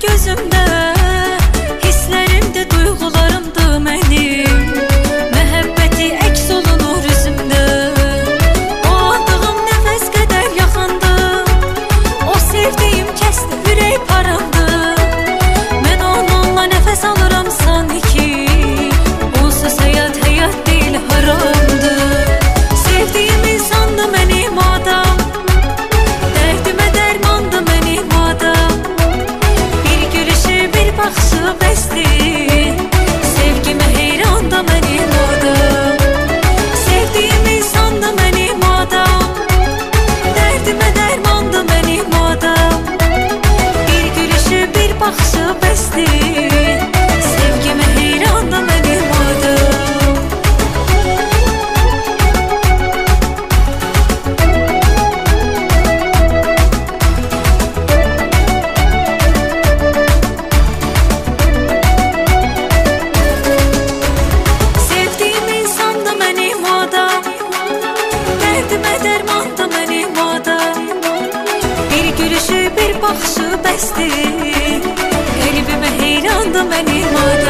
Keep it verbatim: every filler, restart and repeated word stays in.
gözümdə, hisslərimdə, duyğularımdı mənim. Məhəbbəti əks olunur üzümdə. O aldığım nəfəs qədər yaxındır. O sevdiyim kəsdi ürək paramdı. Mən onunla nəfəs alıram sanki. Onsuz həyat həyat deyil, haramdır. Sevdiyim insandı mənim adam. Dərdimə dərmandı mənim adam. Bir gülüşü, bir baxışı bəsdir. Sevgimə heyrandı mənim adam. Sevdiyim insandı mənim adam. Dərdimə dərmandı mənim adam. Bir gülüşü, bir baxışı bəsdir. Sevgimə heyrandı mənim adam. Sevdiyim insandı mənim adam. Dərdimə dərmandı mənim adam. Bir gülüşü, bir baxışı bəsdir. Qəlbimə heyrandı mənim adam.